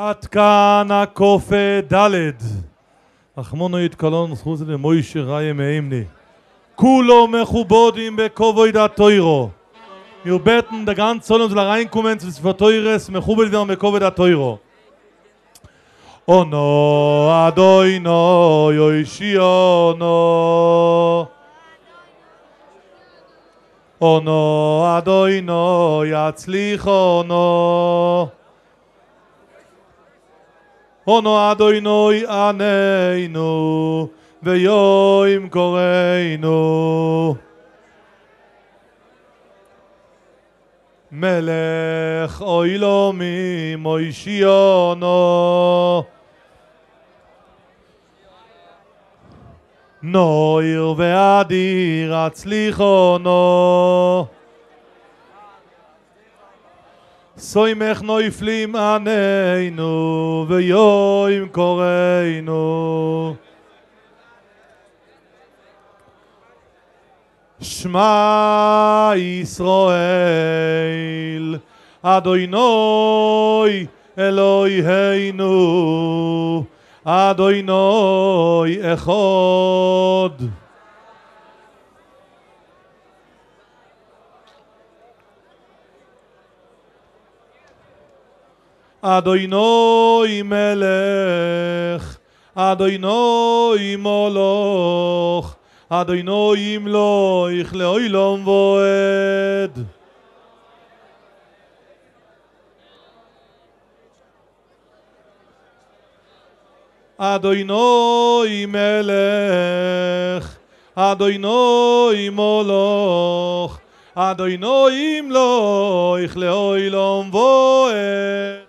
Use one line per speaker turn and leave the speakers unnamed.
עד כאן הקופה ד' אחמונו יתקלון זכות למוישה ראיה מאמני כולו מכובודים בכובד התוירו wir beten der ganz soll uns reinkommen zu Teures מכובד גם בכובד התוירו ono adoino yoishiono ono adoino yatzlichono ono adoinoi aneinu veyoim koreinu melech oilomim oishiono noir ve'adir atzlichono soimech noiflim aneinu ve'yoim koreinu Shema Yisrael Adonai Eloheinu Adonai Echad Adonai Melech Adonai Moloch Adonai Imloich Leolam Voed Adonai Melech Adonai Moloch Adonai Imloich Leolam Voed